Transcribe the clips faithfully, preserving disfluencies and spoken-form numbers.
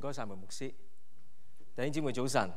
該晒梅牧師。弟兄姊妹早晨。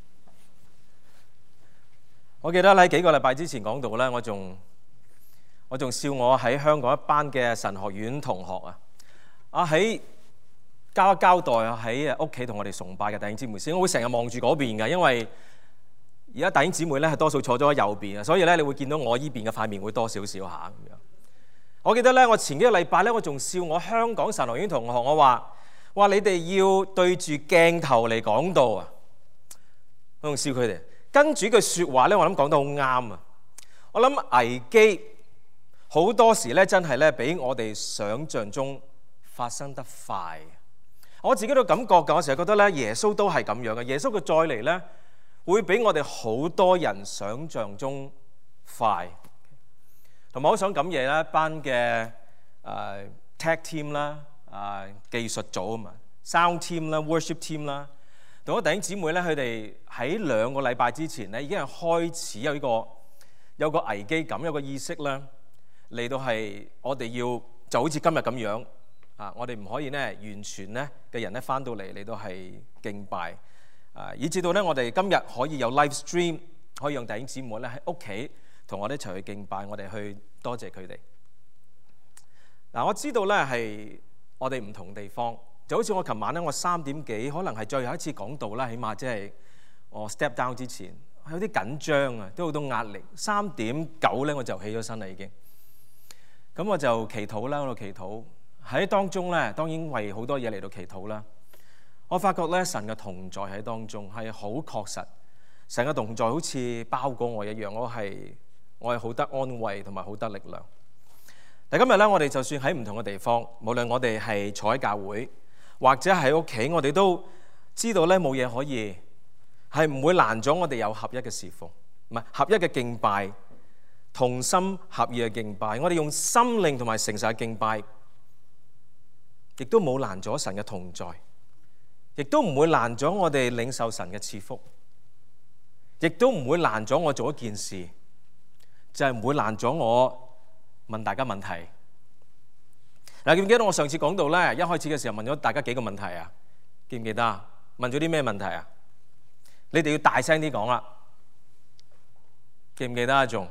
我記得喺幾個禮拜之前講到咧，我仲我仲笑我喺香港一班嘅神學院同學啊，啊喺交一交代啊喺屋企同我哋崇拜嘅弟兄姊妹先，我會成日望住嗰邊嘅，因為而家弟兄姊妹咧係多數坐咗喺右邊啊，所以咧你會見到我依邊嘅塊面會多少少下咁樣。我記得咧，我前幾個禮拜咧，我仲笑我香港神學院同學，我話話你哋要對住鏡頭嚟講道啊，我仲笑佢哋。跟住句説話咧，我諗講得好啱啊！我諗危機好多時咧，真係咧比我哋想像中發生得快。我自己都感覺㗎，我成日覺得咧，耶穌都係咁樣嘅。耶穌佢再嚟咧，會比我哋好多人想像中快。同埋我想感謝咧一班嘅誒 tech team 啦、誒技術組啊嘛、sound team 啦、worship team 啦。同我弟兄姊妹咧，佢哋喺兩個禮拜之前咧，已經係開始有呢個有個危機感，有個意識咧，嚟到係我哋要就好似今日咁樣啊！我哋唔可以咧完全咧嘅人咧翻到嚟嚟到係敬拜啊，以至到咧我哋今日可以有 live stream， 可以讓弟兄姊妹咧喺屋企同我哋一齊去敬拜，我哋去多謝佢哋。嗱，我知道咧係我哋唔同地方。就好似我琴晚咧，我三點幾可能係最後一次講道啦，起碼即係我 step down 之前，有啲緊張啊，都好多壓力。三點九咧我就起咗身啦已經。咁我就祈禱啦，喺度祈禱喺當中咧，當然為好多嘢嚟到祈禱啦。我發覺咧神嘅同在喺當中係好確實，神嘅同在好似包裹我一樣，我係我係好得安慰同埋好得力量。但今日咧，我哋就算喺唔同嘅地方，無論我哋係坐喺教會，或者喺屋企，我哋都知道咧冇嘢可以係唔會攔咗我哋有合一嘅侍奉，唔係合一嘅敬拜，同心合意嘅敬拜。我哋用心靈同埋誠實嘅敬拜，亦都冇攔咗神嘅同在，亦都唔會攔咗我哋領受神嘅賜福，亦都唔會攔咗我做一件事，就係唔會攔咗我問大家問題。嗱，記唔記得我上次講到咧，一開始嘅時候問咗大家幾個問題啊？記唔記得啊？問咗啲咩問題啊？你哋要大聲啲講啦。記唔記得啊？仲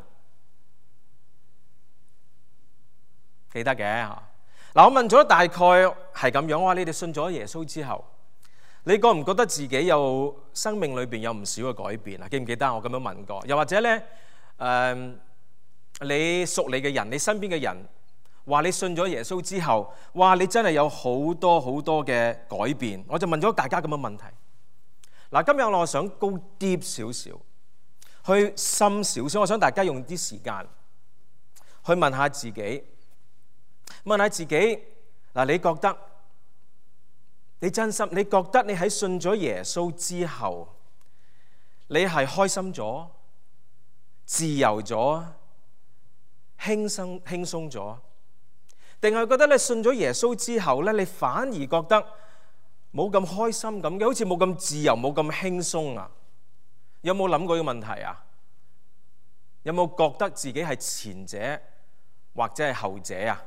記得嘅嚇。嗱，我問咗大概係咁樣，我話你哋信咗耶穌之後，你覺唔覺得自己有生命裏邊有唔少嘅改變啊？記唔記得我咁樣問過？又或者咧，誒、呃，你熟你嘅人，你身邊嘅人，話你信咗耶穌之後，哇！你真係有好多好多嘅改變。我就問咗大家咁嘅問題。嗱，今日我想高啲少少，去深少少。我想大家用啲時間去問下自己，問下自己嗱，你覺得你真心？你覺得你喺信咗耶穌之後，你係開心咗、自由咗、輕鬆輕鬆咗？定係覺得你信咗耶穌之後咧，你反而覺得冇咁開心咁嘅，好似冇咁自由、冇咁輕鬆啊？有冇諗過呢個問題啊？有冇覺得自己係前者或者係後者啊？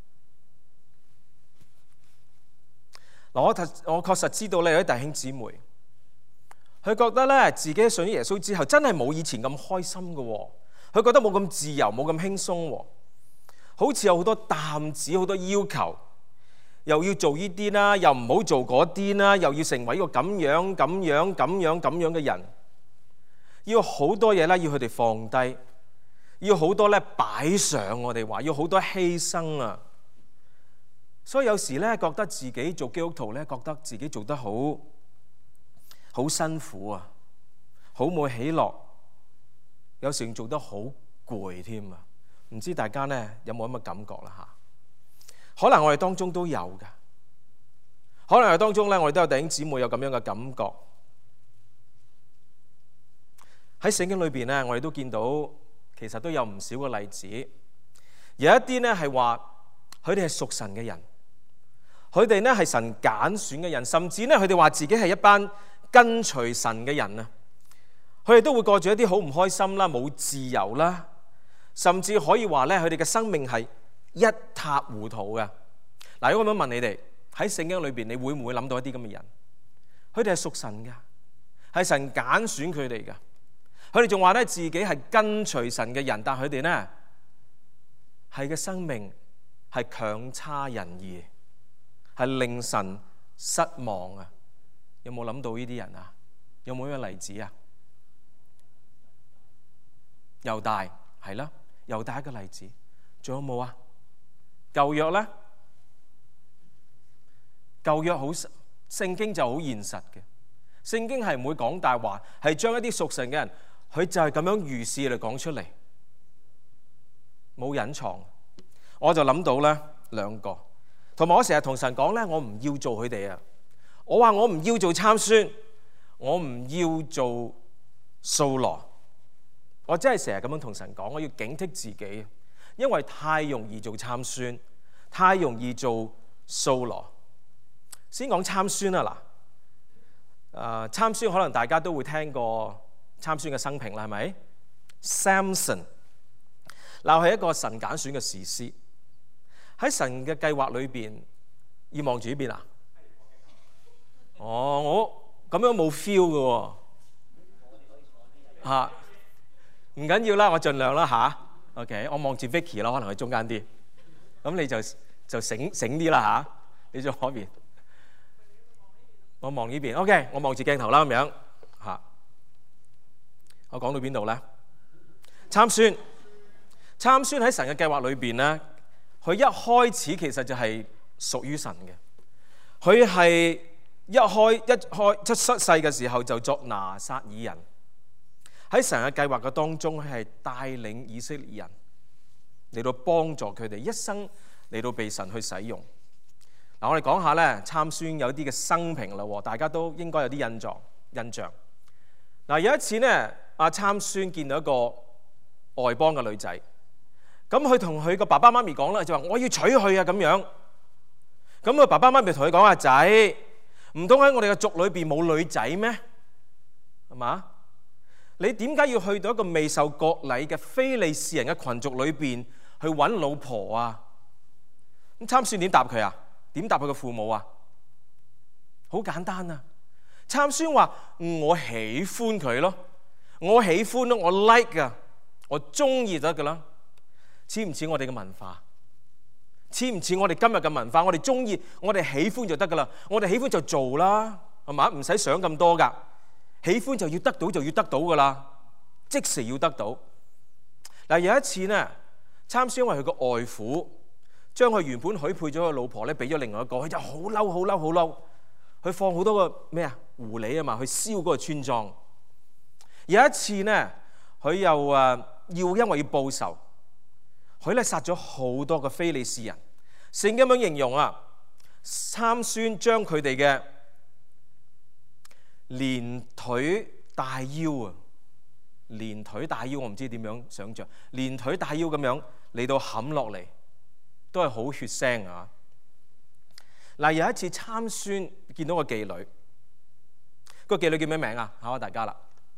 嗱，我我確實知道咧，有啲弟兄姊妹，佢覺得咧自己信咗耶穌之後，真係冇以前咁開心嘅喎，佢覺得冇咁自由、冇咁輕鬆喎。好似有好多擔子，好多要求，又要做呢啲啦，又唔好做嗰啲啦，又要成為一個咁樣、咁樣、咁樣、咁樣嘅人，要好多嘢啦，要佢哋放低，要好多咧擺上，我哋話要好多犧牲啊！所以有時咧，覺得自己做基督徒咧，覺得自己做得好好辛苦啊，好冇喜樂，有時做得好攰添啊！唔知大家咧有冇咁嘅感覺啦嚇？可能我哋當中都有㗎，可能係當中咧，我哋都有弟兄姊妹有咁樣嘅感覺。喺聖經裏邊咧，我哋都見到其實都有唔少嘅例子。有一啲咧係話佢哋係屬神嘅人，佢哋咧係神揀選嘅人，甚至咧佢哋話自己係一班跟隨神嘅人啊。佢哋都會過住一啲好唔開心啦、冇自由啦。甚至可以話咧，佢哋嘅生命係一塌糊塗嘅。嗱，如果咁樣問你哋喺聖經裏邊，你會唔會諗到一啲咁嘅人？ 佢哋係屬神嘅，係神揀選佢哋嘅。佢哋仲話咧自己係跟隨神嘅人，但佢哋呢係嘅生命係強差人意，係令神失望啊！有冇諗到呢啲人啊？有冇咩例子啊？猶大係啦，猶大一個例子，仲有冇啊？舊約咧，舊約好聖經就好現實嘅，聖經係唔會講大話，係將一啲屬神嘅人，佢就係咁樣如是嚟講出嚟，冇隱藏。我就諗到咧兩個，同埋我成日同神講咧，我唔要做佢哋啊！我話我唔要做參孫，我唔要做掃羅，我真係成日咁樣同神講，我要警惕自己，因為太容易做參孫，太容易做掃羅。先講參孫啦，嗱，誒參孫可能大家都會聽過參孫嘅生平啦，係咪 ？Samson 嗱係一個神揀選嘅士師，喺神嘅計劃裏邊，要望住呢邊啊！哦，我咁樣冇 feel 嘅喎，嚇唔緊要啦，我盡量啦嚇。OK， 我望住 Vicky 啦，可能喺中間啲，咁你就就醒醒啲啦嚇，你做嗰邊，我望呢邊。OK， 我望住鏡頭啦咁樣嚇。我講到邊度咧？參孫，參孫喺神嘅計劃裏邊咧，佢一開始其實就係屬於神嘅，佢係。一開一開出世嘅時候就作拿撒耳人，喺神嘅計劃嘅當中，佢係帶領以色列人嚟到幫助佢哋一生嚟到被神去使用。嗱，我哋講下咧參孫有啲嘅生平啦，大家都應該有啲印象印象。嗱，有一次呢，阿參孫見到一個外邦嘅女仔，咁佢同佢個爸爸媽咪講啦，就話我要娶佢啊咁樣。咁佢爸爸媽咪同佢講，阿仔，唔通喺我哋嘅族裏邊冇女仔咩？係嘛？你點解要去到一個未受割禮嘅非利士人嘅群族裏邊去揾老婆啊？咁參孫點答佢啊？點答佢嘅父母啊？好簡單啊！參孫話：我喜歡佢咯，我喜歡咯，我 like 啊，我中意得噶啦。似唔似我哋嘅文化？似唔似我哋今日嘅文化？我哋中意，我哋喜歡就得噶啦。我哋喜歡就做啦，係嘛？唔使想咁多噶。喜歡就要得到，就要得到噶啦，即時要得到。嗱，有一次呢，參孫因為佢個外父將佢原本許配咗嘅老婆咧，俾咗另外一個，佢就好嬲，好嬲，好嬲。佢放好多個咩啊狐狸啊嘛，去燒嗰個村莊。有一次呢，佢又誒要因為要報仇。佢咧殺咗好多個非利士人，聖經咁樣形容啊，參孫將佢哋嘅連腿帶腰啊，連腿帶腰我唔知點樣想像，連腿帶腰咁樣嚟到冚落嚟，都係好血腥啊！嗱，有一次參孫見到個妓女，個妓女叫咩名啊？考下大家啦，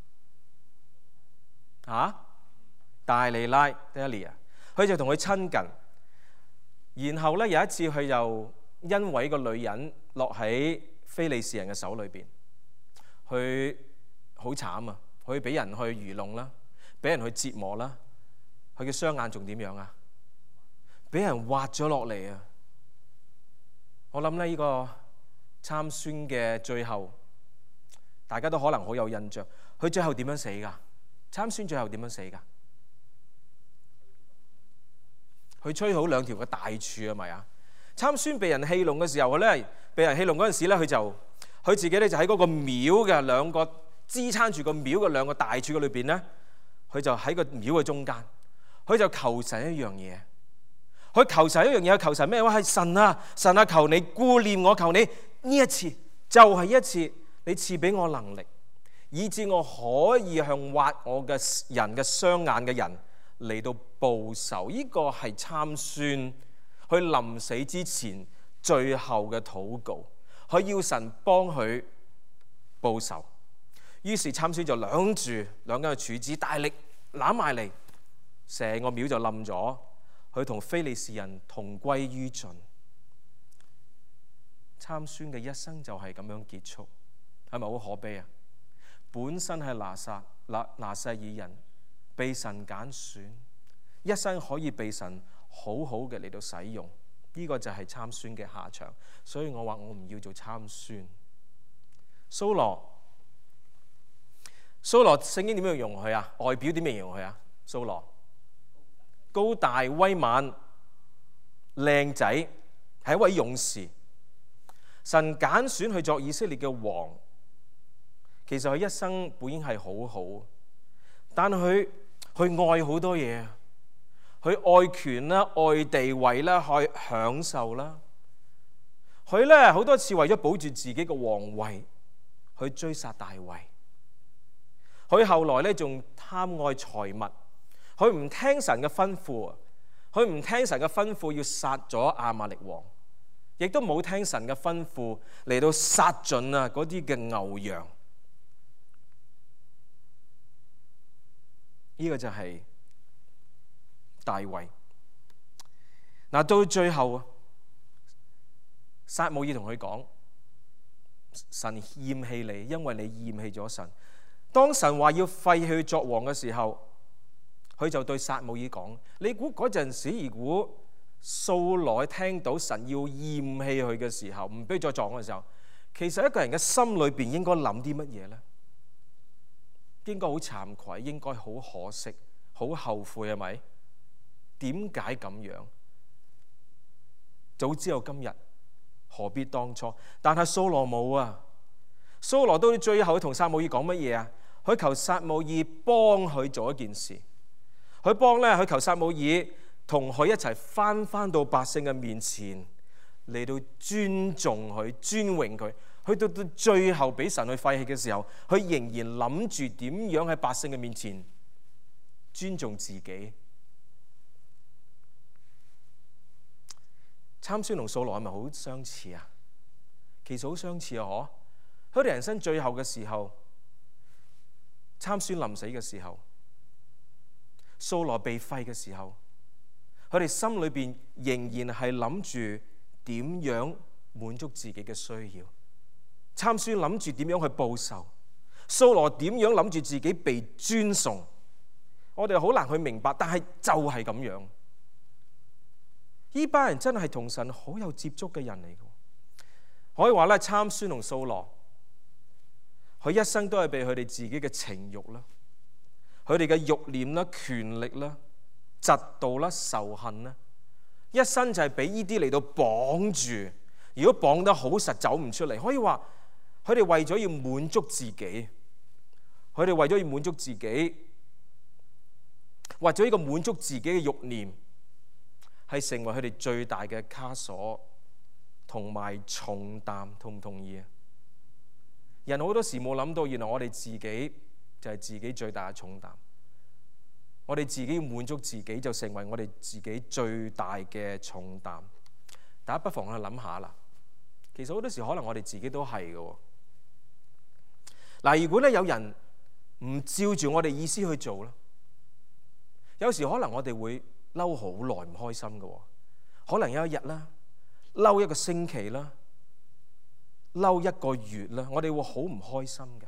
啊，大利拉 Delia。佢就同佢親近，然後咧有一次佢又因為個女人落喺非利士人嘅手裏邊，佢好慘啊！佢俾人去愚弄啦，俾人去折磨啦，佢嘅雙眼仲點樣啊？俾人挖咗落嚟啊！我諗咧呢個參孫嘅最後，大家都可能好有印象。佢最後點樣死㗎？參孫最後點樣死㗎？佢吹好兩條嘅大柱啊，咪啊！參孫被人戲弄嘅時候咧，被人戲弄嗰陣時咧，佢就佢自己咧就喺嗰個廟嘅兩個支撐住個廟嘅兩個大柱嘅裏邊咧，佢就喺個廟嘅中間，佢就求神一樣嘢。佢求神一樣嘢，求神咩話？係神啊，神啊，求你顧念我，求你呢一次就係一次，你賜俾我能力，以致我可以向挖我嘅人嘅雙眼嘅人嚟到報仇。呢個係參孫佢臨死之前最後嘅禱告，佢要神幫佢報仇。於是參孫就兩住兩根嘅柱子，大力攬埋嚟，成個廟就冧咗，佢同非利士人同歸於盡。參孫嘅一生就係咁樣結束。 係咪好可悲啊？本身係拿撒拿拿細耳人，被神揀選，一生可以被神好好嘅嚟到使用，呢、這個就係參孫嘅下場。所以我話我唔要做參孫。掃羅，掃羅聖經點樣形容佢啊？外表點樣形容佢啊？掃羅高大威猛，靚仔，係一位勇士。神揀選去作以色列嘅王，其實佢一生本應係好好，但佢佢愛好多嘢，佢愛權啦，愛地位啦，愛享受啦。佢咧好多次為咗保住自己嘅皇位，去追殺大衛。佢後來咧仲貪愛財物，佢唔聽神嘅吩咐啊！佢唔聽神嘅吩咐要殺咗亞瑪力王，亦都冇聽神嘅吩咐嚟到殺盡啊嗰啲嘅牛羊。呢、這個就係大衛。嗱，到最後啊，撒母耳同佢講：神厭棄你，因為你厭棄咗神。當神話要廢棄佢作王嘅時候，佢就對撒母耳講：你估嗰陣時，如果掃羅聽到神要厭棄佢嘅時候，唔俾佢再作王嘅時候，其實一個人嘅心裏邊應該諗啲乜嘢呢？應該好慚愧，應該好可惜，好後悔，係咪？點解咁樣？早知有今日，何必當初？但係掃羅冇啊！掃羅到最後，佢同撒母耳講乜嘢啊？佢求撒母耳幫佢做一件事，佢幫咧，佢求撒母耳同佢一齊翻翻到百姓嘅面前，嚟到尊重佢、尊榮佢。去到到最後俾神去廢棄嘅時候，佢仍然諗住點樣喺百姓嘅面前尊重自己。參孫同掃羅係咪好相似啊？其實好相似啊！嗬，佢哋人生最後嘅時候，參孫臨死嘅時候，掃羅被廢嘅時候，佢哋心裏邊仍然係諗住點樣滿足自己嘅需要。參孫諗住點樣去報仇，掃羅點樣諗住自己被尊崇。我哋好難去明白，但係就係咁樣。呢班人真係同神好有接觸嘅人嚟嘅，可以話咧，參孫同掃羅，佢一生都係被佢哋自己嘅情慾啦、佢哋嘅慾念啦、權力啦、嫉妒啦、仇恨啦，一生就係俾呢啲嚟到綁住。如果綁得好實，走唔出嚟。可以話佢哋為咗要滿足自己，佢哋為咗要滿足自己，或者呢個滿足自己嘅慾念，係成為佢哋最大嘅枷鎖同埋重擔。同唔同意啊？人好多時冇諗到，原來我哋自己就係自己最大嘅重擔。我哋自己要滿足自己，就成為我哋自己最大嘅重擔。大家不妨去諗下啦。其實好多時可能我哋自己都係嘅。嗱，如果咧有人唔照住我哋意思去做啦，有時可能我哋會嬲好耐，唔開心嘅。可能有一日啦，嬲一個星期啦，嬲一個月啦，我哋會好唔開心嘅。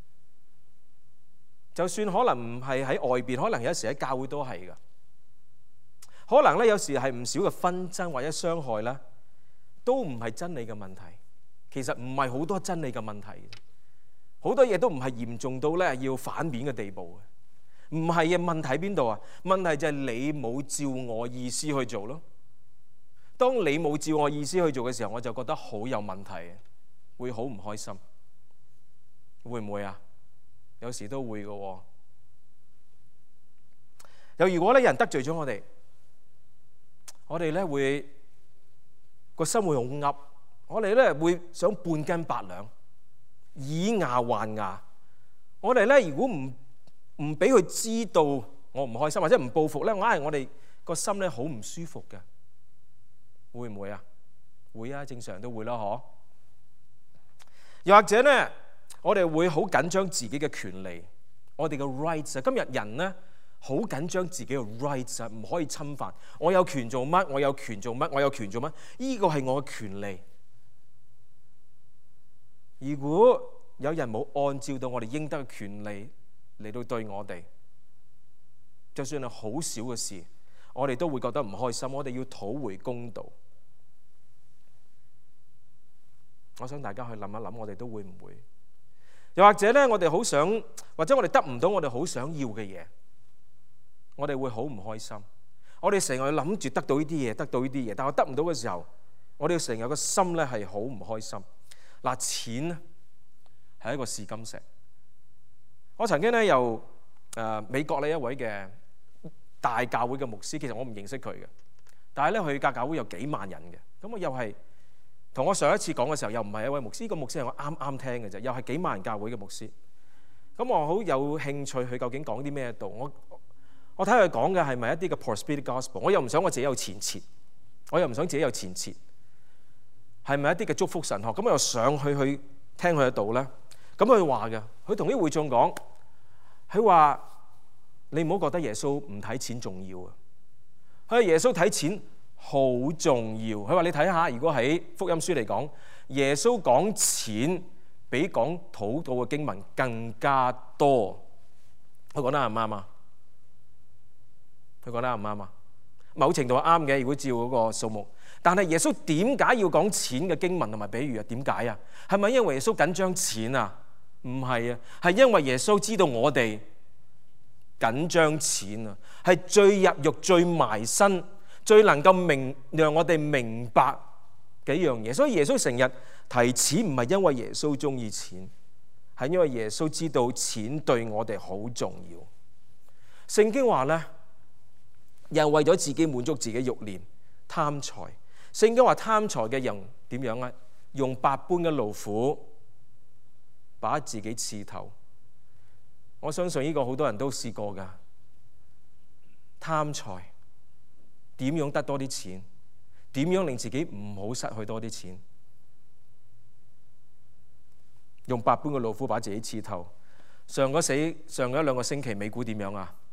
就算可能唔係喺外邊，可能有時喺教會都係嘅。可能咧有時係唔少嘅紛爭或者傷害啦，都唔係真理嘅問題。其實唔係好多真理嘅問題，好多嘢都唔係嚴重到咧要反面嘅地步嘅。唔係嘅，問題喺邊度啊？問題就係你冇照我意思去做咯。當你冇照我意思去做嘅時候，我就覺得好有問題，會好唔開心。會唔會啊？有時都會嘅。又如果咧有人得罪咗我哋，我哋咧會個心會好噏，我哋咧會想半斤八兩，以牙還牙。我哋咧如果唔唔俾佢知道我唔開心，或者唔報復咧，硬係我哋個心咧好唔舒服嘅。會唔會啊？會啊，正常都會啦，嗬。又或者咧，我哋會好緊張自己嘅權利，我哋嘅 rights 啊。今日人咧好緊張自己嘅 rights 啊，唔可以侵犯。我有權做乜？我有權做乜？我有權做乜？呢個係我嘅權利。如果有人冇按照到我哋應得嘅權利嚟到對我哋，就算係好少嘅事，我哋都會覺得唔開心。我哋要討回公道。我想大家去諗一諗，我哋都會唔會？又或者咧，我哋好想，或者我哋得唔到我哋好想要嘅嘢，我哋會好唔開心。我哋成日諗住得到呢啲嘢，得到呢啲嘢，但係我得唔到嘅時候，我哋成日個心咧係好唔開心。嗱，錢咧係一個試金石。我曾經咧由誒美國呢一位嘅大教會嘅牧師，其實我唔認識佢嘅，但係咧佢間教會有幾萬人嘅，咁我又係同我上一次講嘅時候，又唔係一位牧師，呢個牧師係我啱啱聽嘅啫，又係幾萬人教會嘅牧師。咁我好有興趣佢究竟講啲咩道？我我睇佢講嘅係咪一啲嘅 prosperity gospel？ 我又唔想我自己有前設，我又唔想自己有前設，係咪一啲嘅祝福神學？咁我又上去去聽佢嘅道咧。咁佢話嘅，佢同啲會眾講，佢話你唔好覺得耶穌唔睇錢重要啊！佢話耶穌睇錢好重要。佢話你睇下，如果喺福音書嚟講，耶穌講錢比講禱告嘅經文更加多。佢講得啱唔啱啊？佢講得啱唔啱啊？某程度係啱嘅，如果照嗰個數目。但係耶穌點解要講錢嘅經文同埋比喻啊？點解啊？係咪因為耶穌緊張錢啊？唔係啊，係因為耶穌知道我哋緊張錢啊，係最入肉、最埋身、最能夠明讓我哋明白嘅一樣嘢。所以耶穌成日提錢，唔係因為耶穌中意錢，係因為耶穌知道錢對我哋好重要。聖經話咧，又為咗自己滿足自己慾念貪財。聖經話貪財嘅人點樣啊？用百般嘅勞苦把自己刺透。我相信呢個好多人都試過㗎。貪財點樣得多啲錢？點樣令自己唔好失去多啲錢？用百般嘅勞苦把自己刺透。上嗰死上嗰一兩個星期，美股點樣啊？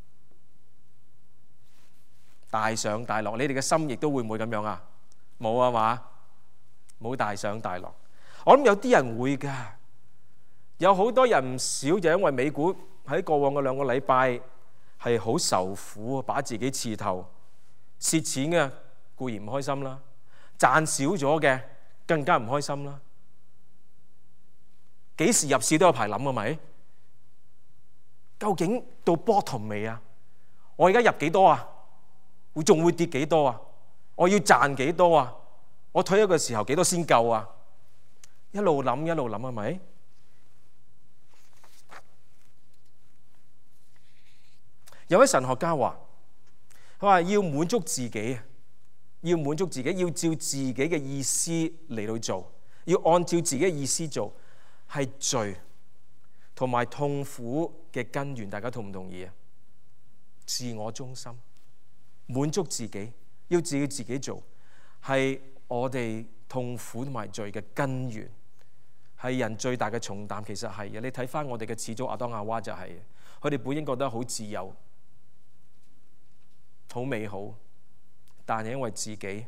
大上大落。你哋嘅心亦都會唔會咁樣啊？冇啊嘛，冇大上大落。我諗有啲人會㗎。有好多人唔少就因為美股喺過往嘅兩個禮拜係好受苦，把自己刺透，蝕錢嘅固然唔開心啦，賺少咗嘅更加唔開心啦。幾時入市都有排諗啊？咪究竟到 bottom 未啊？我而家入幾多啊？會仲會跌幾多啊？我要賺幾多啊？我退休嘅時候幾多先夠啊？一路諗一路諗係咪？有位神學家話：佢話要滿足自己，要滿足自己，要照自己嘅意思嚟到做，要按照自己嘅意思做，係罪同埋痛苦嘅根源。大家同唔同意啊？自我中心，滿足自己，要自己自己做，係我哋痛苦同埋罪嘅根源，係人最大嘅重擔。其實係嘅，你睇翻我哋嘅始祖亞當夏娃就係，佢哋本應覺得好自由、好美好，但係因為自己，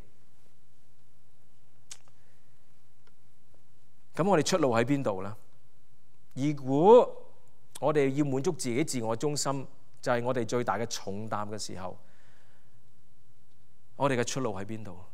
咁我哋出路喺邊度呢？如果我哋要滿足自己自我中心，就係我哋最大嘅重擔嘅時候，我哋嘅出路喺邊度？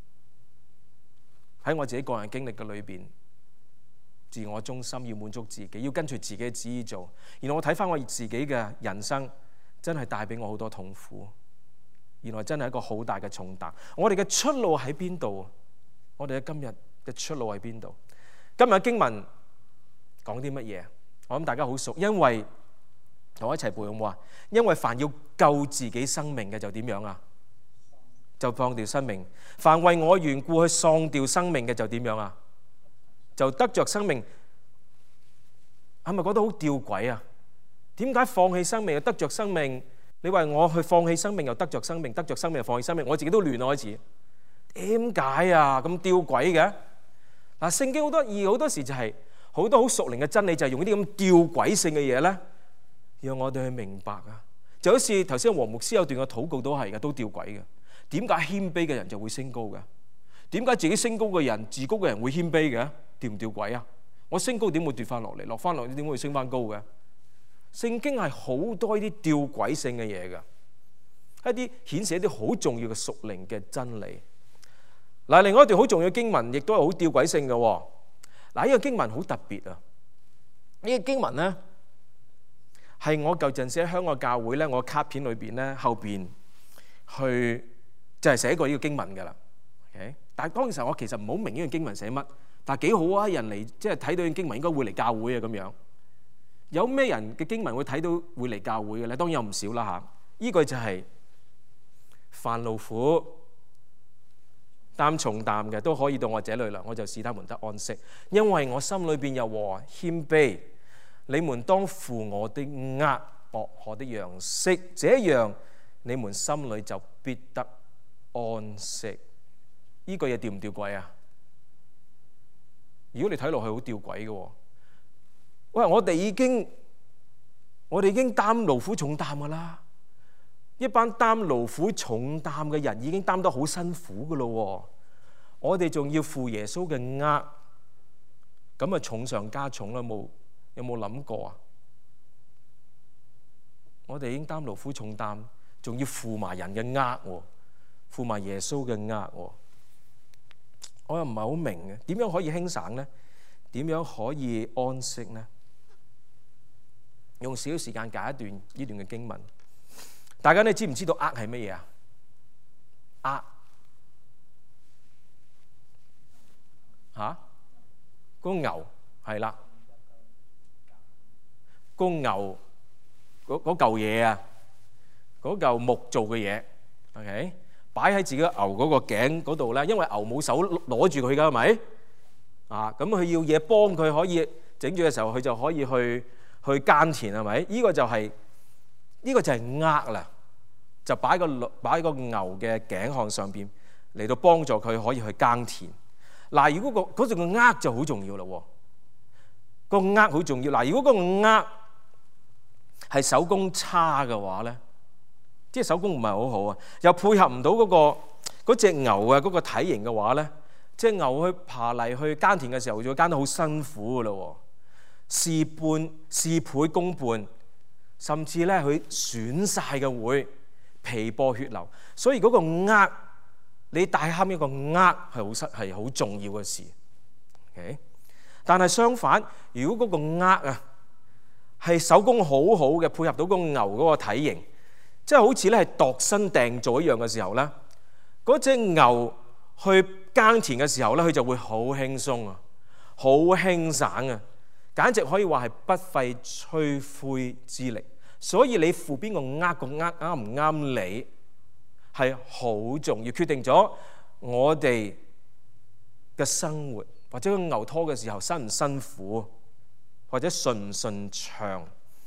喺我自己個人經歷嘅裏邊，自我中心要滿足自己，要跟隨自己嘅旨意做。然後我睇翻我自己嘅人生，真係帶俾我好多痛苦。原來真係一個好大嘅重擔。我哋嘅出路喺邊度？我哋嘅今日嘅出路喺邊度？今日嘅經文講啲乜嘢？我諗大家好熟，因為同我一齊背好唔好啊？因為凡要救自己生命嘅就點樣啊？就放掉生命。凡為我緣故去喪掉生命嘅就點樣啊？就得着生命。係咪覺得好吊詭啊？點解放棄生命又得着生命？你話我去放棄生命又得着生命，得着生命又放棄生命，我自己都亂啊開始。點解啊？咁吊詭嘅？嗱，聖經好多意，好多時就係、是、好多好屬靈嘅真理，就係用呢啲咁吊詭性嘅嘢咧，讓我哋去明白啊。就好似頭先黃牧師有段嘅禱告都係嘅，都吊詭嘅。點解謙卑嘅人就會升高嘅？點解自己升高嘅人、自高嘅人會謙卑嘅？吊唔吊詭啊？ 我升高點會跌翻落嚟？落翻落嚟點會升翻高嘅？聖經係好多呢啲吊詭性嘅嘢㗎，一啲顯示一啲好重要嘅屬靈嘅真理。嗱，另外一段好重要嘅經文，亦都係好吊詭性嘅。嗱，呢個經文好特別啊！呢個經文咧係我舊陣時喺香港教會咧，我卡片裏邊咧後邊去就係寫過呢個經文㗎啦。OK， 但係當時我其實唔好明呢個經文寫乜，但係幾好啊！人嚟即係睇到呢個經文應該會嚟教會啊咁樣。有咩人嘅經文會睇到會嚟教會嘅咧？當然有唔少啦嚇。依句就係凡勞苦擔重擔嘅都可以到我這裏來，我就使他們得安息。因為我心裏邊有和謙卑，你們當負我的軛，學我的樣式，這樣你們心裏就必得安息。呢句嘢吊唔吊詭啊？如果你睇落去好吊詭嘅喎。喂，我哋已經我哋已經擔勞苦重擔噶啦，一班擔勞苦重擔嘅人已經擔得好辛苦噶咯，我哋仲要負耶穌嘅軛，咁啊重上加重啦！冇有冇諗過啊？我哋已經擔勞苦重擔，仲要負埋人嘅軛喎，負埋耶穌嘅軛喎，我又唔係好明嘅，點樣可以輕省呢？點樣可以安息呢？用少少時間解一段呢段嘅經文，大家你知唔知道軛係乜嘢啊？軛嚇，個牛係啦，個牛嗰嗰嚿嘢啊，嗰嚿木做嘅嘢 ，OK， 擺喺自己牛嗰個頸嗰度咧，因為牛冇手攞住佢㗎，係咪？啊，咁佢要嘢幫佢可以整住嘅時候，佢就可以去。去耕田係咪？呢個就係呢個就係軛啦，就擺個擺個牛嘅頸項上邊嚟到幫助佢可以去耕田。嗱，如果個嗰種嘅軛就好重要啦喎，個軛好重要。嗱，如果個軛係手工差嘅話咧，即係手工唔係好好啊，又配合唔到嗰個嗰隻牛啊嗰個體型嘅話咧，即係牛去爬嚟去耕田嘅時候就會耕得好辛苦噶啦喎。事半事倍功半，甚至咧佢損晒嘅會皮破血流，所以嗰個軛你帶啱一個軛係好失係好重要嘅事。Okay? 但係相反，如果嗰個軛啊係手工好好嘅，配合到個牛嗰個體型，即係好似咧係度身訂做一樣嘅時候咧，嗰隻牛去耕田嘅時候咧，佢就會好輕鬆啊，好輕省啊。簡直可以話係不費吹灰之力，所以你負邊個軛，個軛啱唔啱你係好重要，決定咗我哋嘅生活或者個牛拖嘅時候辛唔辛苦，或者順唔順暢。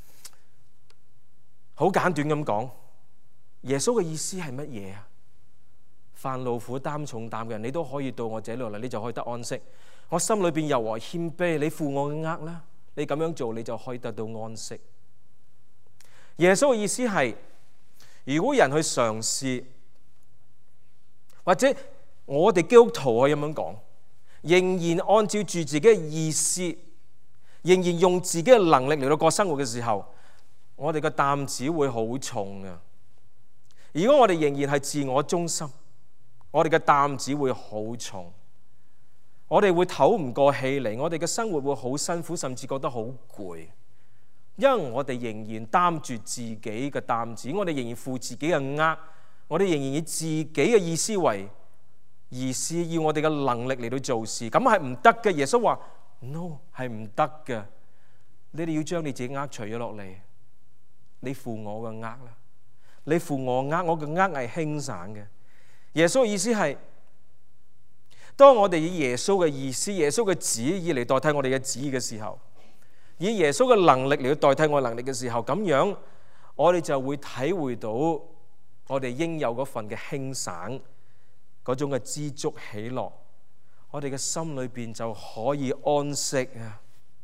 好簡短咁講，耶穌嘅意思係乜嘢啊？凡勞苦擔重擔嘅人，你都可以到我這裏嚟，你就可以得安息。我心裏邊柔和謙卑，你負我嘅軛啦，你咁樣做，你就可以得到安息。耶穌嘅意思係，如果人去嘗試，或者我哋基督徒可以咁樣講，仍然按照住自己嘅意思，仍然用自己嘅能力嚟到過生活嘅時候，我哋嘅擔子會好重啊！如果我哋仍然係自我中心，我哋嘅擔子會好重。我哋會唞唔過氣嚟，我哋嘅生活會好辛苦，甚至覺得好攰，因為我哋仍然擔住自己嘅擔子，我哋仍然負自己嘅軛，我哋仍然以自己嘅意思為意思，要我哋嘅能力嚟到做事，咁係唔得嘅。耶穌話 no， 係唔得嘅，你哋要將你自己軛除咗落嚟，你負我嘅軛啦，你負我軛，我嘅軛係輕省嘅。耶穌嘅意思係，當我哋以耶穌嘅意思、耶穌嘅旨意嚟代替我哋嘅旨意嘅時候，以耶穌嘅能力嚟到代替我嘅能力嘅時候，咁樣我哋就會體會到我哋應有嗰份嘅輕省，嗰種嘅知足喜樂，我哋嘅心裏邊就可以安息啊！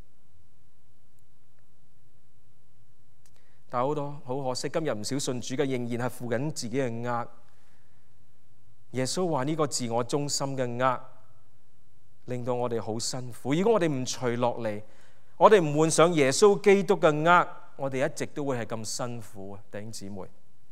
但係好多好可惜，今日唔少信主嘅仍然係負緊自己嘅軛。耶穌話呢個自我中心嘅軛， 令到我哋好辛苦。如果我哋唔除落嚟，我哋唔換上耶穌基督嘅軛，我哋一直都會係咁辛苦啊！弟兄姊妹，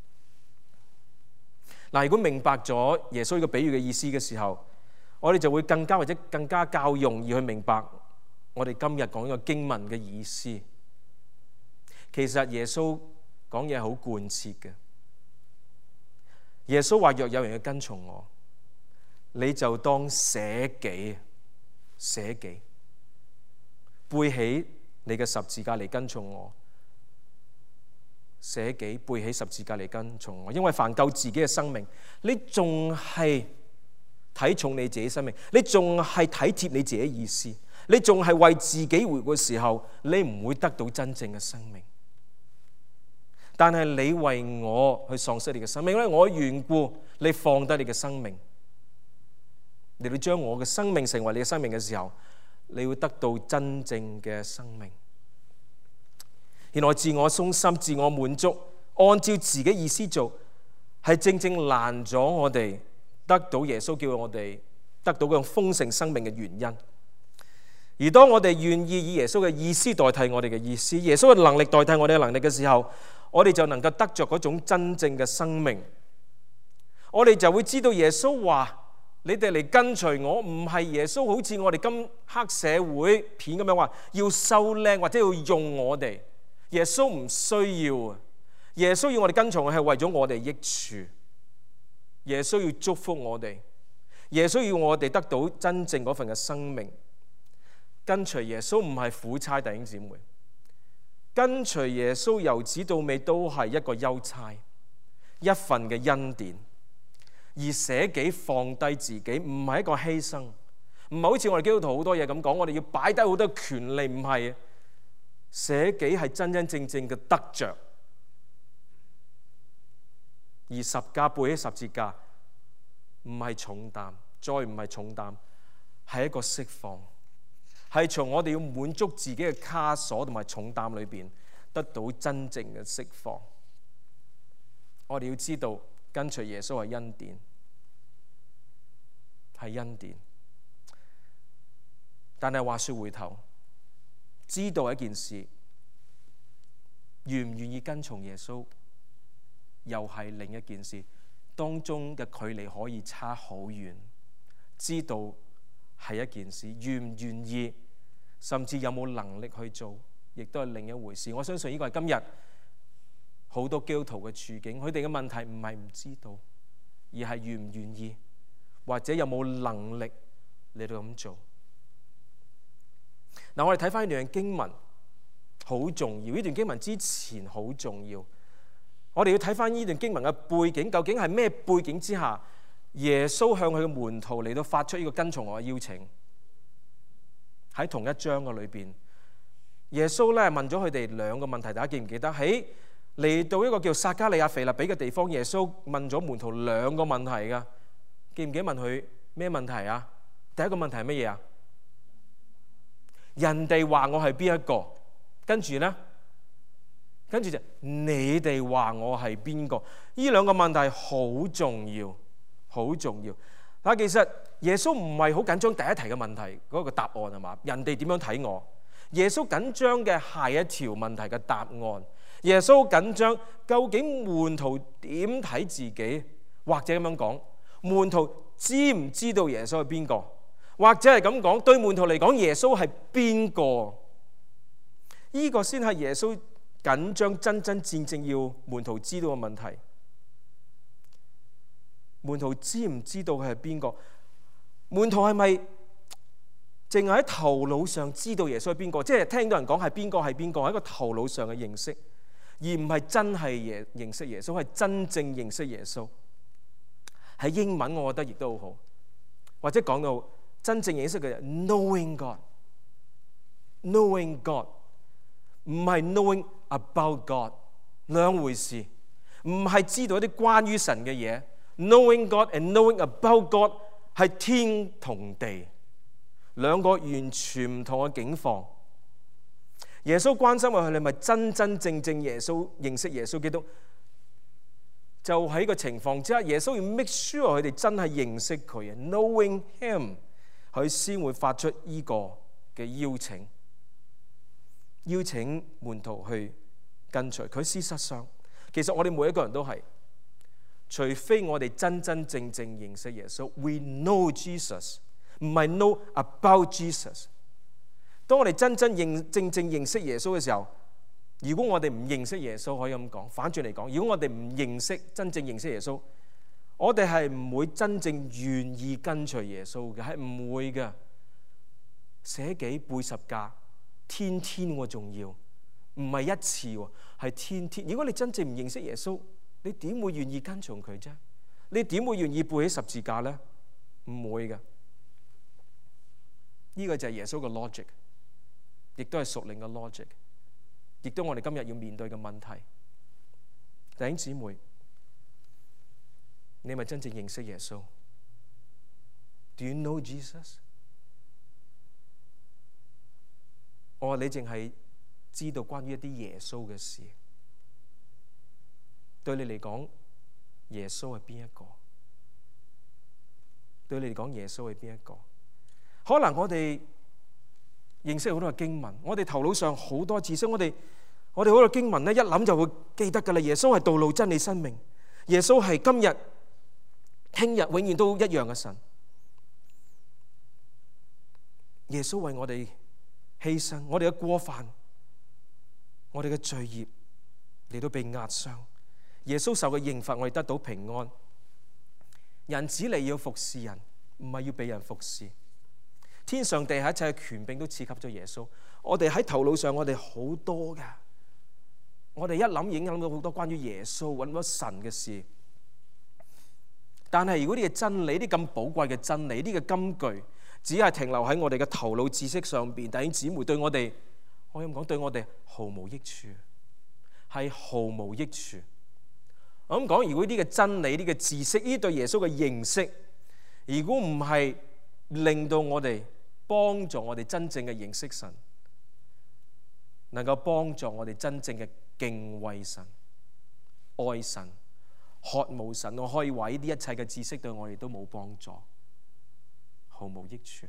嗱，如果明白咗耶穌呢個比喻嘅意思嘅時候，我哋就會更加或者更加較容易去明白我哋今日講呢個經文嘅意思。其實耶穌講嘢好貫徹嘅。耶穌話：若有人要跟從我，你就當捨己，捨己，背起你嘅十字架嚟跟從我。捨己背起十字架嚟跟從我，因為凡救自己嘅生命，你仲係睇重你自己生命，你仲係體貼你自己意思，你仲係為自己活嘅時候，你唔會得到真正嘅生命。但係你為我去喪失你嘅生命，因為我嘅緣故，你放低你嘅生命，你要將我嘅生命成為你嘅生命嘅時候，你會得到真正嘅生命。原來自我中心、自我滿足，按照自己意思做，係正正攔咗我哋得到耶穌叫我哋得到嗰種豐盛生命嘅原因。而當我哋願意以耶穌嘅意思代替我哋嘅意思，耶穌嘅能力代替我哋嘅能力嘅時候，我哋就能夠得着嗰種真正嘅生命。我哋就會知道耶穌話：你哋嚟跟隨我，唔係耶穌好似我哋今黑社會片咁樣話要收靚或者要用我哋。耶穌唔需要啊！耶穌要我哋跟從係為咗我哋益處。耶穌要祝福我哋，耶穌要我哋得到真正嗰份嘅生命。跟隨耶穌唔係苦差，弟兄姊妹。跟隨耶穌由始到尾都係一個優差，一份嘅恩典。而捨己放低自己唔係一個犧牲，唔係好似我哋基督徒好多嘢咁講，我哋要擺低好多權利，唔係。捨己係真真正正嘅得着，而十架背起十字架唔係重擔，再唔係重擔，係一個釋放，係從我哋要滿足自己嘅枷鎖同埋重擔裏邊得到真正嘅釋放。我哋要知道跟隨耶穌係恩典，係恩典。但係話說回頭，知道一件事，願唔願意跟從耶穌，又係另一件事。當中嘅距離可以差好遠。知道係一件事，願唔願意，甚至有冇能力去做，亦都係另一回事。我相信呢個係今日好多基督徒嘅處境。佢哋嘅問題唔係唔知道，而係願唔願意，或者有冇能力嚟到咁做。嗱，我哋睇翻呢段經文好重要。呢段經文之前好重要，我哋要睇翻呢段經文嘅背景，究竟係咩背景之下，耶穌向佢嘅門徒嚟到發出呢個跟從我嘅邀請。喺同一章嘅裏邊，耶穌咧問咗佢哋兩個問題，大家記唔記得？喺嚟到一個叫撒迦利亞腓立比嘅地方，耶穌問咗門徒兩個問題噶，記唔記得問佢咩問題啊？第一個問題係乜嘢啊？人哋話我係邊一個？跟住呢，跟住就你哋話我係邊個？呢兩個問題好重要，好重要。但其實耶穌唔係好緊張第一題嘅問題嗰個答案係嘛？人哋點樣睇我？耶穌緊張嘅下一條問題嘅答案。耶穌緊張究竟門徒點睇自己？或者咁樣講，門徒知唔知道耶穌係邊個？或者係咁講，對門徒嚟講，耶穌係邊個？呢個先係耶穌緊張真真正正要門徒知道嘅問題。門徒知唔知道佢係邊個？門徒係咪淨係喺頭腦上知道耶穌係邊個？即係聽到人講係邊個係邊個，係一個頭腦上嘅認識，而唔係真係耶認識耶穌，係真正認識耶穌。喺英文我覺得亦都好好，或者講到真正認識嘅人 ，knowing God，knowing God， 唔係 knowing about God， 兩回事。唔係知道一啲關於神嘅嘢 ，knowing God and knowing about God 係天同地，兩個完全唔同嘅境況。耶穌關心佢哋係咪真真正正耶穌認識耶穌基督，就喺個情況之下，耶穌要 make sure 佢哋真係認識佢啊 ，knowing Him。 佢先會發出呢個嘅邀請，邀請門徒去跟隨佢。事實上，其實我哋每一個人都係，除非我哋真真正正認識耶穌 ，we know Jesus， 唔係 know about Jesus。當我哋真真認正正認識耶穌嘅時候，如果我哋唔認識耶穌，可以咁講，反轉嚟講，如果我哋唔認識真正認識耶穌，我哋係唔會真正願意跟隨耶穌嘅，係唔會嘅。捨己背十架，天天喎仲要，唔係一次喎，係天天。如果你真正唔認識耶穌，你點會願意跟從佢啫？你點會願意背起十字架呢？唔會嘅。呢個就係耶穌嘅 logic， 亦都係屬靈嘅 logic， 亦都我哋今日要面對嘅問題。弟兄姊妹，你係咪真正認識耶穌 ？Do you know Jesus？ 我話你淨係知道關於一啲耶穌嘅事，對你嚟講，耶穌係邊一個？對你嚟講，耶穌係邊一個？可能我哋認識好多嘅經文，我哋頭腦上好多知識，我哋我哋好多經文咧，一諗就會記得噶啦。耶穌係道路、真理、生命，耶穌係今日、聽日、永遠都一樣嘅神。耶穌為我哋犧牲，我哋嘅過犯，我哋嘅罪孽嚟到被壓傷。耶穌受嘅刑罰，我哋得到平安。人子嚟要服侍人，唔係要俾人服侍。天上地下一切嘅權柄都賜給咗耶穌。我哋喺頭腦上，我哋好多噶，我哋一諗已經諗到好多關於耶穌、揾到神嘅事。但係如果呢個真理，啲咁寶貴嘅真理，呢個金句，只係停留喺我哋嘅頭腦知識上邊，弟兄姊妹，對我哋，我咁講，對我哋毫無益處，係毫無益處。我咁講，如果呢個真理、呢個知識、呢對耶穌嘅認識，如果唔係令到我哋幫助我哋真正嘅認識神，能夠幫助我哋真正嘅敬畏神、愛神、渴慕神，我可以話呢啲一切嘅知識對我哋都冇幫助，毫無益處。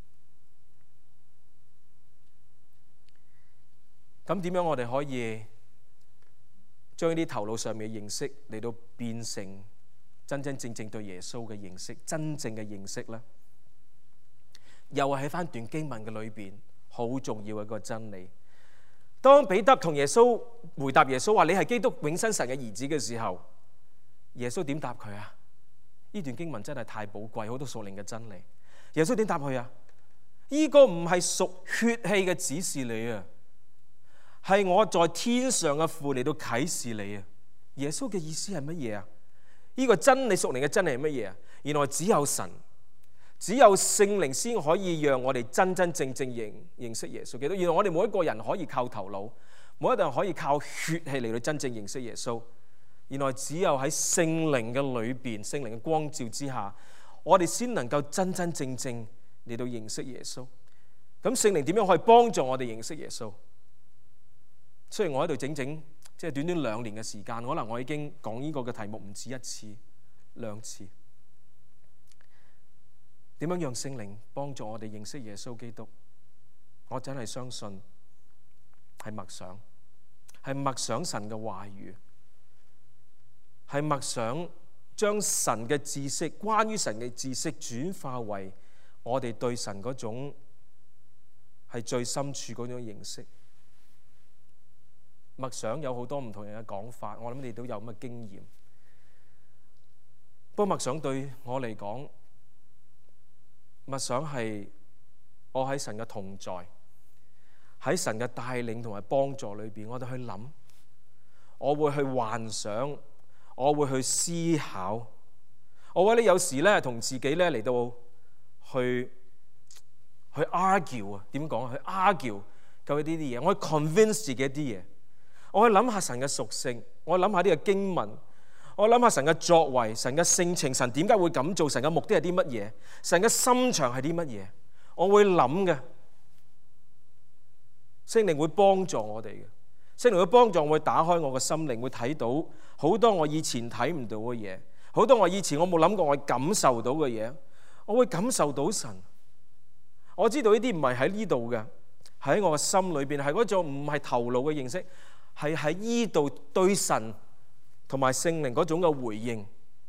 咁點樣我哋可以將呢啲頭腦上面嘅認識嚟到變成真真正正對耶穌嘅認識，真正嘅認識呢？又係喺翻段經文嘅裏邊好重要嘅一個真理。當彼得同耶穌回答耶穌話你係基督永生神嘅兒子嘅時候，耶穌點答佢啊？呢段經文真係太寶貴，好多屬靈嘅真理。耶穌點答佢啊？呢個唔係屬血氣嘅指示你啊，係我在天上嘅父嚟到啟示你啊。耶穌嘅意思係乜嘢啊？呢個真理屬靈嘅真理係乜嘢啊？原來只有神，只有聖靈先可以讓我哋真真正正認認識耶穌基督。原來我哋每一個人可以靠頭腦，每一個人可以靠血氣嚟到真正認識耶穌。原來只有喺聖靈嘅裏邊，聖靈嘅光照之下，我哋先能夠真真正正嚟到認識耶穌。咁聖靈點樣可以幫助我哋認識耶穌？雖然我喺度整整即係短短兩年嘅時間，可能我已經講呢個嘅題目唔止一次、兩次。點樣讓聖靈幫助我哋認識耶穌基督？我真係相信係默想，係默想神嘅話語，係默想將神嘅知識，關於神嘅知識轉化為我哋對神嗰種係最深處嗰種認識。默想有好多唔同人嘅講法，我諗你都有咁嘅經驗。不過默想對我嚟講，默想係我喺神嘅同在，喺神嘅帶領同埋幫助裏邊，我哋去諗，我會去幻想，我會去思考。我覺得有時咧同自己咧嚟到去去 argue 啊，點講啊？去 argue 究竟呢啲嘢，我去 convince 自己一啲嘢。我去諗下神嘅屬性，我諗下呢個經文，我諗下神嘅作為、神嘅性情，神點解會咁做？神嘅目的係啲乜嘢？神嘅心腸係啲乜嘢？我會諗嘅。聖靈會幫助我哋嘅，聖靈會幫助我，會打開我嘅心靈，會睇到好多我以前睇唔到嘅嘢，好多我以前我冇諗過我感受到嘅嘢，我會感受到神， 我知道呢啲唔係喺呢度嘅，喺我嘅心裏邊，係嗰種唔係頭腦嘅認識，係喺呢度對神同埋聖靈嗰種嘅回應。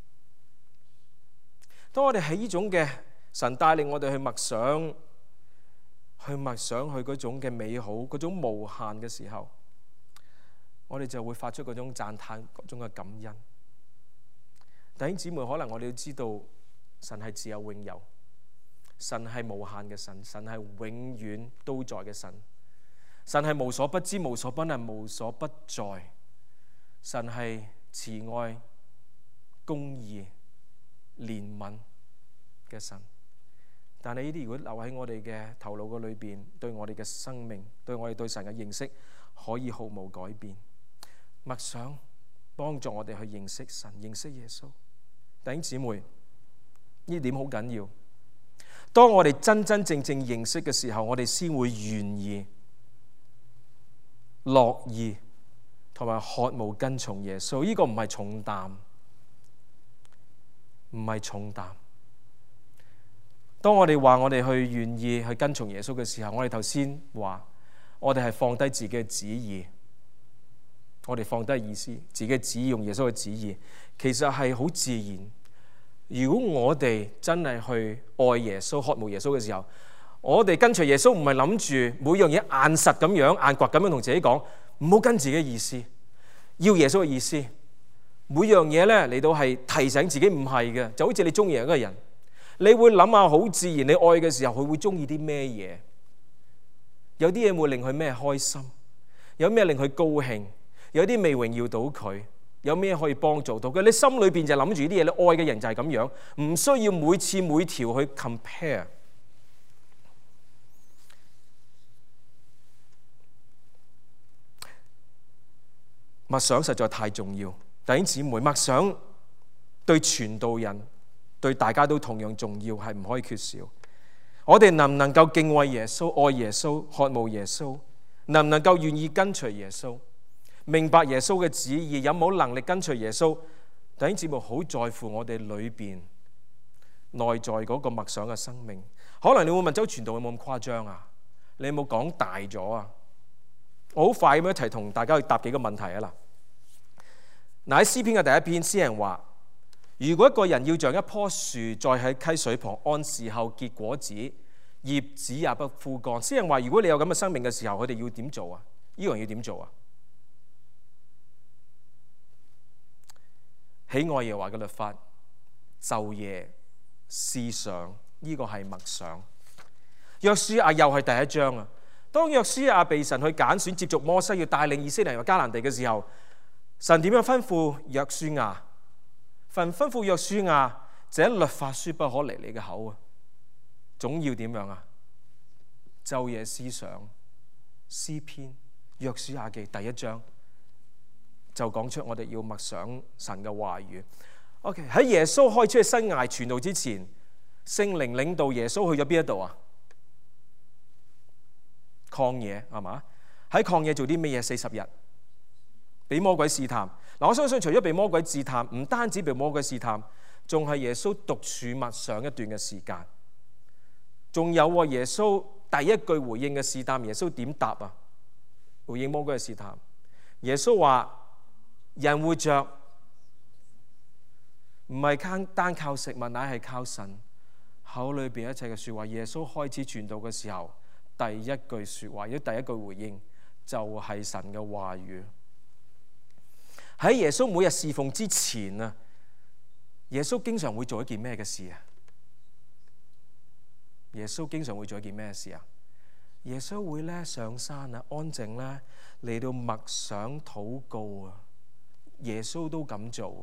當我哋喺呢種嘅神帶領我哋去默想，去默想佢嗰種嘅美好，嗰種無限嘅時候，我哋就會發出嗰種讚嘆，嗰種嘅感恩。弟兄姊妹，可能我哋要知道，神係自有永有，神係無限嘅神，神係永遠都在嘅神，神係無所不知、無所不能、無所不在，神係慈愛、公義、憐憫嘅神。但係呢啲如果留喺我哋嘅頭腦嘅裏邊，對我哋嘅生命，對我哋對神嘅認識，可以毫無改變。默想幫助我哋去認識神，認識耶穌。弟兄姊妹，呢點好緊要。當我哋真真正正認識嘅時候，我哋先會願意、樂意同埋渴慕跟從耶穌。呢個唔係重擔，唔係重擔。當我哋話我哋去願意去跟從耶穌嘅時候，我哋頭先話我哋係放低自己嘅旨意，我哋放低意思，自己嘅旨意用耶穌嘅旨意，其實係好自然。如果我哋真係去愛耶穌、渴慕耶穌嘅時候，我哋跟隨耶穌唔係諗住每樣嘢硬實咁樣、硬掘咁樣同自己講，唔好跟自己嘅意思，要耶穌嘅意思。每樣嘢咧嚟到係提醒自己唔係嘅，就好似你中意一個人，你會諗下好自然，你愛嘅時候佢會中意啲咩嘢？有啲嘢會令佢咩開心，有咩令佢高興，有啲未榮耀到佢。有咩可以幫助到佢？你心裏邊就諗住呢啲嘢，你愛嘅人就係咁樣，唔需要每次每條去 compare。默想實在太重要，弟兄姊妹，默想對傳道人、對大家都同樣重要，係唔可以缺少。我哋能唔能夠敬畏耶穌、愛耶穌、渴慕耶穌？能唔能夠願意跟隨耶穌？明白耶穌嘅旨意，有冇能力跟隨耶穌？弟兄姊妹，好在乎我哋裏邊內在嗰個默想嘅生命。可能你會問，周傳道有冇咁誇張啊？你有冇講大咗啊？我好快咁一齊同大家去答幾個問題啊！嗱，嗱喺詩篇嘅第一篇，詩人話：如果一個人要像一棵樹，再喺溪水旁，按時候結果子，葉子也不枯乾。詩人話：如果你有咁嘅生命嘅時候，佢哋要點做啊？呢樣要點做啊？喜愛耶和華嘅律法，晝夜思想，呢、這個係默想。約書亞又係第一章啊！當約書亞被神去揀選接續摩西，要帶領以色列人入迦南地嘅時候，神點樣吩咐約書亞？吩吩咐約書亞，這律法書不可離你嘅口啊！總要點樣啊？晝夜思想。詩篇約書亞記第一章就講出我哋要默想神嘅話語。OK， 喺耶穌開出嘅生涯傳道之前，聖靈領導耶穌去咗邊一度啊？曠野係嘛？喺曠野做啲咩嘢？四十日，俾魔鬼試探。嗱，我相信除咗被魔鬼試探，唔單止被魔鬼試探，仲係耶穌獨處默想一段嘅時間。仲有啊，耶穌第一句回應嘅試探，耶穌點答啊？回應魔鬼嘅試探，耶穌話：人活着唔係單靠食物，乃係靠神口裏邊一切嘅說話。耶穌開始傳道嘅時候，第一句說話，亦第一句回應就係神嘅話語。喺耶穌每日侍奉之前啊，耶穌經常會做一件咩嘅事啊？耶穌經常會做一件咩事啊？耶穌會咧上山啊，安靜咧嚟到默想禱告啊。耶穌都咁做。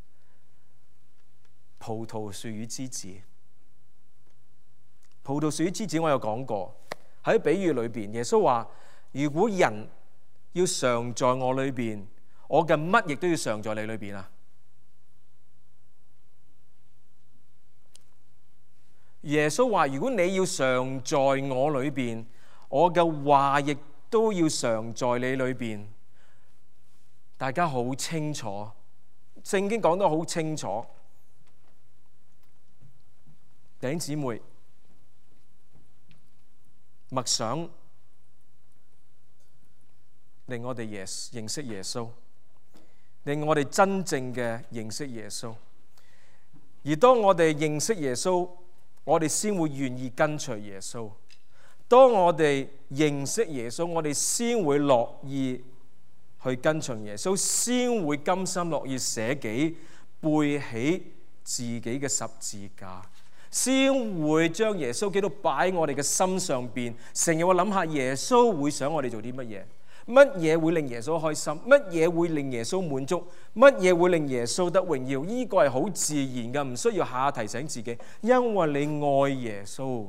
葡萄樹與枝子，葡萄樹與枝子，我有講過喺比喻裏邊，耶穌話：如果人要常在我裏邊，我嘅乜亦都要常在你裏邊啊。耶穌話：如果你要常在我裏邊，我嘅話亦都要常在你裏邊。大家好清楚，聖經講得好清楚。弟兄姊妹， 默想，令我哋耶認識耶穌，令我哋真正嘅認識耶穌。而當我哋認識耶穌，我哋先會願意跟隨耶穌。當我哋認識耶穌，我哋先會樂意去跟隨耶穌，先會甘心樂意捨己，背起自己嘅十字架，先會將耶穌基督擺喺我哋嘅心上邊。成日會諗下耶穌會想我哋做啲乜嘢，乜嘢會令耶穌開心，乜嘢會令耶穌滿足，乜嘢會令耶穌得榮耀。呢個係好自然嘅，唔需要下下提醒自己，因為你愛耶穌。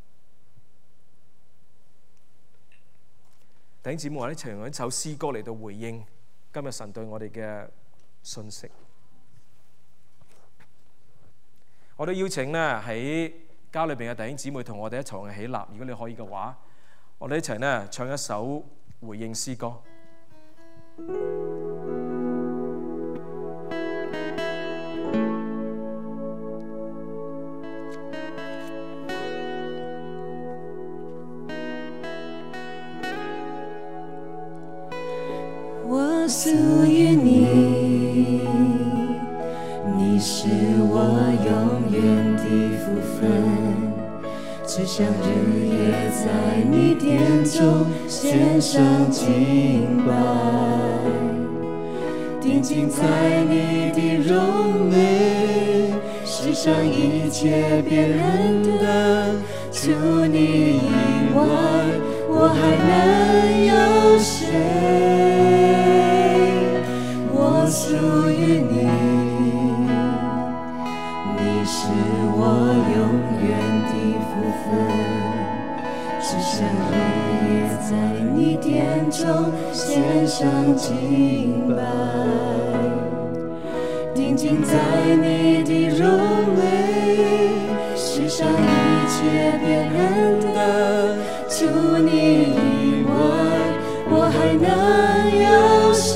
弟兄姊妹，我哋一齊用一首詩歌嚟到回應今日神對我哋嘅信息。我哋邀請呢喺家裏邊嘅弟兄姊妹同我哋一齊起立。如果你可以嘅話，我哋一齊呢唱一首回應詩歌。 我属于你，你是我永远的福分，只想日夜在你殿中献上敬拜，定睛在你的荣美，世上一切别人的，除你以外，我还能有谁？我属于你，你是我永远的福分，只想日夜在你殿中献上敬拜，定睛在你的荣美，世上一切别人的，除你以外，我还能有谁？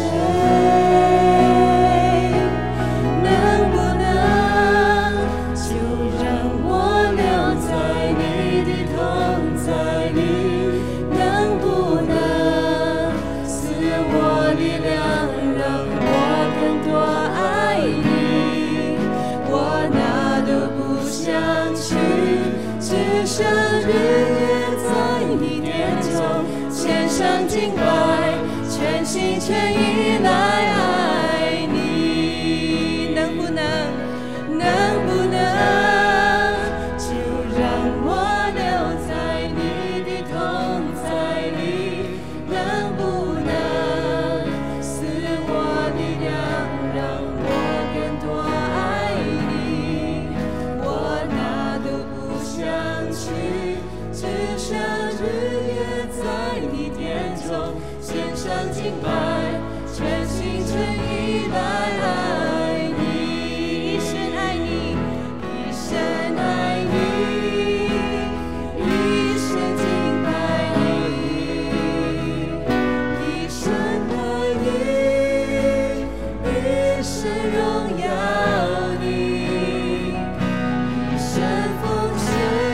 想日夜在你殿中献上敬拜，全心全意来爱你。能不能，能不能，就让我留在你的同在里？能不能赐我力量，让我更多爱你？我哪都不想只想日夜在你殿中献上敬拜，全心全意来爱你，一生爱你，一生爱你，一生敬拜你，一生爱你，一生荣耀你，一生奉献。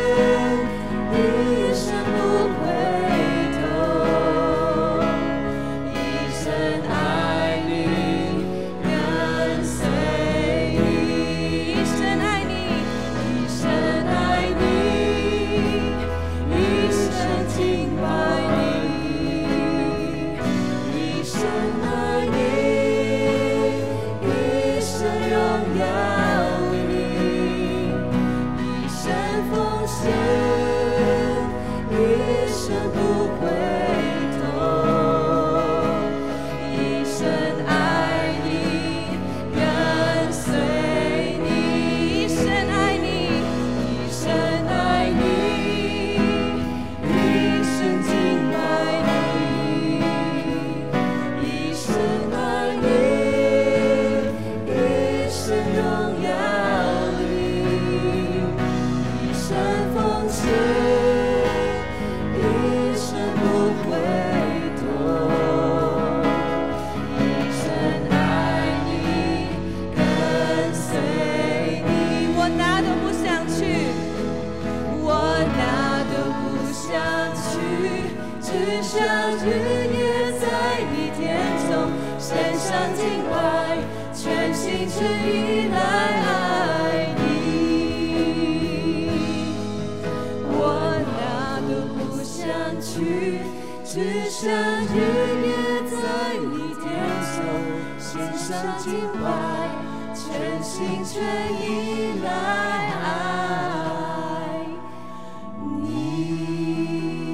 一生不回头，一生爱你， 只想日夜在你殿中献上敬拜，全心全意来爱你。我哪都不想去，只想日夜在你殿中献上敬拜，全心全意来爱你。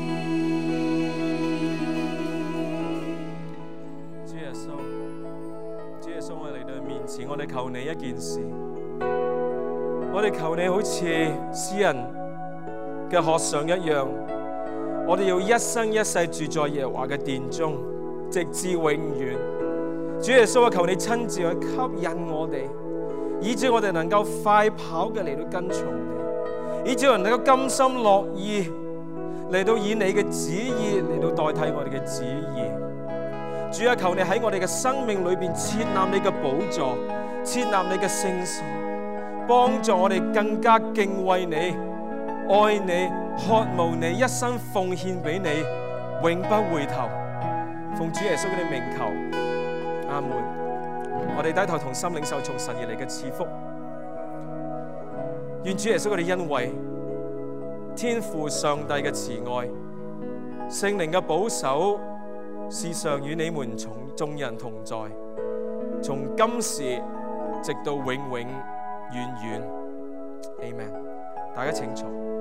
主耶穌，主耶穌，我嚟到面前，我哋求你一件事，我哋求你好似詩人嘅渴想一樣，我哋要一生一世住在耶和華嘅殿中，直至永遠。主耶穌，我求你親自去吸引我哋，以致我哋能夠快跑嘅嚟到跟從你，以致我哋能夠甘心樂意嚟到以你嘅旨意嚟到代替我哋嘅旨意。主啊，求你喺我哋嘅生命裏邊設立你嘅寶座，設立你嘅聖所，幫助我哋更加敬畏你、愛你、渴慕你，一生奉獻俾你，永不回頭。奉主耶穌嘅名求，阿門。我哋低頭同心領受從神而嚟嘅賜福。願主耶穌嘅恩惠、天父上帝嘅慈愛、聖靈嘅保守，時常與你們從眾人同在，從今時直到永永遠遠。Amen。大家請坐。